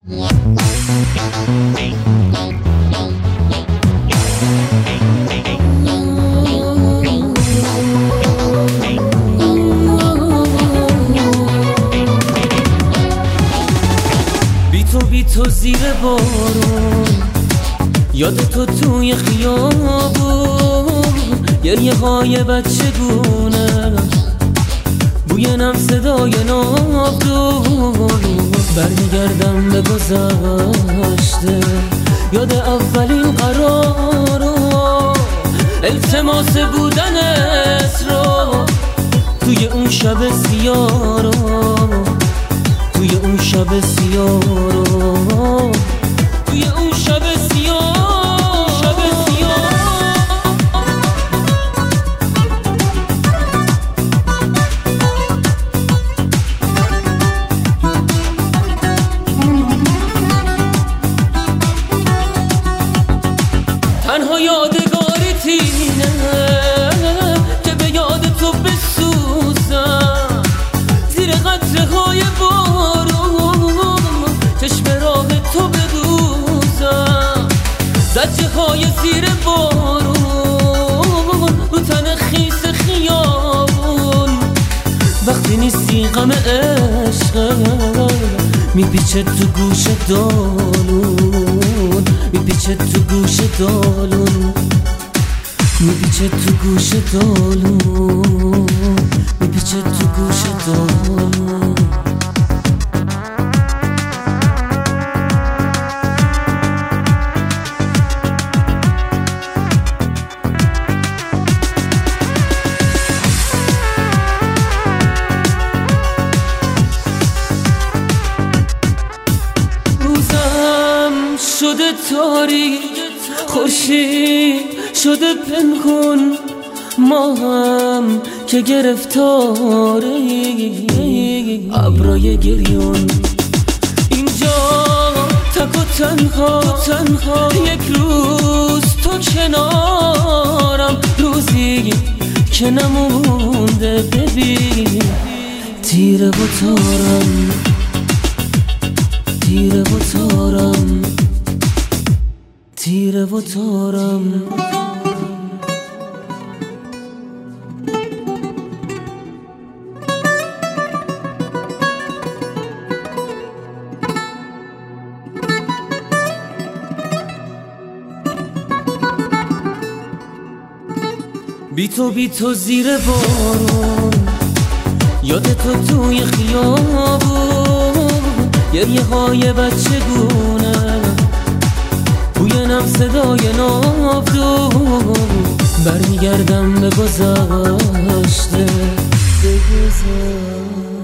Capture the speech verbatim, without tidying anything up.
بی تو بی تو زیر بارون، یاد تو توی خیابون، گریه های بچگونه، بوی نم صدای ناودون. برمیگردم به گذشته، یاد اولین قرارو، التماس بودن اسرا توی اون شب سیاه رو، توی اون شب سیاه رو، توی اون شب سیاه، شب سیاه. تنها یادگاری تینه که به یاد تو بسوزم، زیر قطره های بارون چشم راه تو بدوزم، زجه های زیر بارون رو تن خیس خیابون. وقتی نیستی غم عشق میپیچه تو گوش دالون، میپیچه تو گوش دالون، میپیچه تو گوش دالون، میپیچه تو گوش دالون. شده تاریک، خورشید شده پنهون، ما هم که گرفتاری ابرای گریون. اینجا تک و تنها، تنها یک روز تو کنارم، روزی که نمونده ببین تیره و تارم، تیره و تارم، تیره و تارم. بی تو بی تو زیر بارون، یاد تو توی خیابون، گریه های بچگونه، بوی نم صدای ناودون. برمیگردم به گذشته، به گذشته.